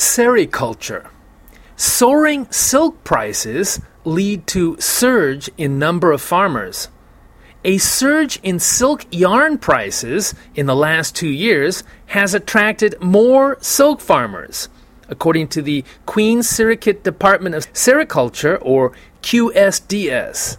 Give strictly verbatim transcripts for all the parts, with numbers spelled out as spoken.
Sericulture. Soaring silk prices lead to surge in number of farmers. A surge in silk yarn prices in the last two years has attracted more silk farmers, according to the Queen's Sirikit Department of Sericulture, or Q S D S.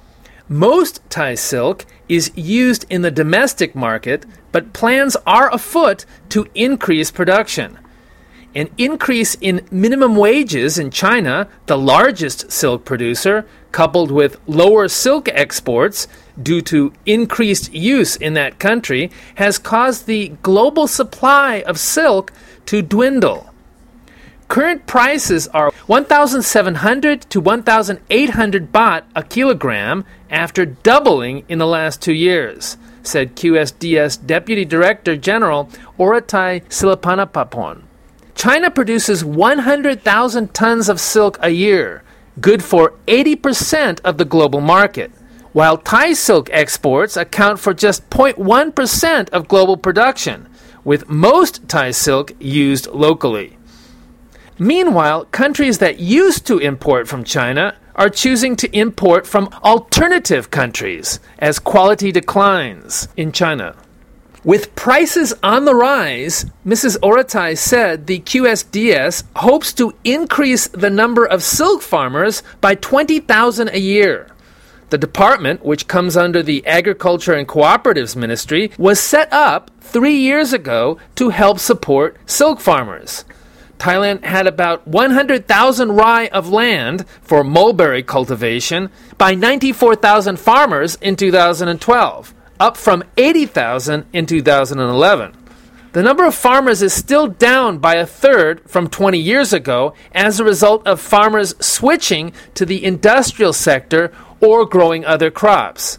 Most Thai silk is used in the domestic market, but plans are afoot to increase production. An increase in minimum wages in China, the largest silk producer, coupled with lower silk exports due to increased use in that country, has caused the global supply of silk to dwindle. Current prices are one thousand seven hundred to one thousand eight hundred baht a kilogram after doubling in the last two years, said Q S D S Deputy Director General Oratai Silapanapapon. China produces one hundred thousand tons of silk a year, good for eighty percent of the global market, while Thai silk exports account for just zero point one percent of global production, with most Thai silk used locally. Meanwhile, countries that used to import from China are choosing to import from alternative countries as quality declines in China. With prices on the rise, Missus Oratai said the Q S D S hopes to increase the number of silk farmers by twenty thousand a year. The department, which comes under the Agriculture and Cooperatives Ministry, was set up three years ago to help support silk farmers. Thailand had about one hundred thousand rai of land for mulberry cultivation by ninety-four thousand farmers in two thousand twelve, up from eighty thousand in two thousand eleven. The number of farmers is still down by a third from twenty years ago as a result of farmers switching to the industrial sector or growing other crops.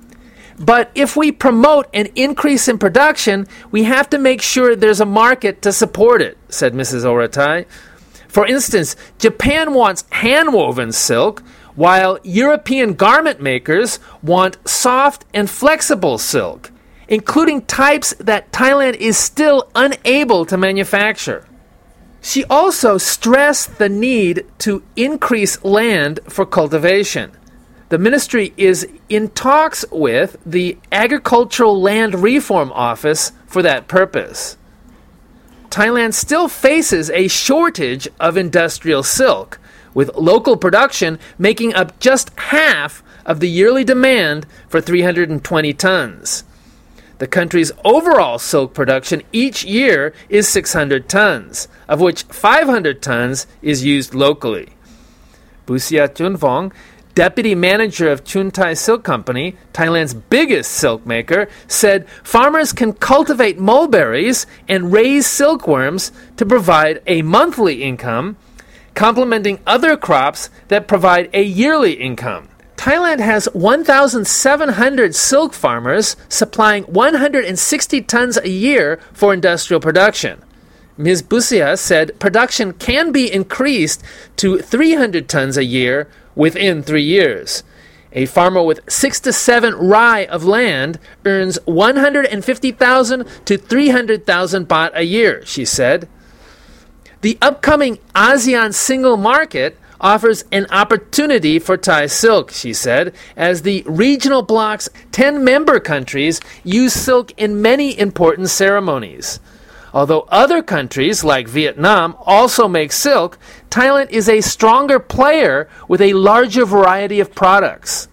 But if we promote an increase in production, we have to make sure there's a market to support it, said Missus Oratai. For instance, Japan wants hand-woven silk, while European garment makers want soft and flexible silk, including types that Thailand is still unable to manufacture. She also stressed the need to increase land for cultivation. The ministry is in talks with the Agricultural Land Reform Office for that purpose. Thailand still faces a shortage of industrial silk, with local production making up just half of the yearly demand for three hundred twenty tons. The country's overall silk production each year is six hundred tons, of which five hundred tons is used locally. Busia Chunvong, Deputy Manager of Chun Thai Silk Company, Thailand's biggest silk maker, said farmers can cultivate mulberries and raise silkworms to provide a monthly income, complementing other crops that provide a yearly income. Thailand has one thousand seven hundred silk farmers supplying one hundred sixty tons a year for industrial production. Miz Busia said production can be increased to three hundred tons a year within three years. A farmer with six to seven rai of land earns one hundred fifty thousand to three hundred thousand baht a year, she said. The upcoming ASEAN single market offers an opportunity for Thai silk, she said, as the regional bloc's ten member countries use silk in many important ceremonies. Although other countries, like Vietnam, also make silk, Thailand is a stronger player with a larger variety of products.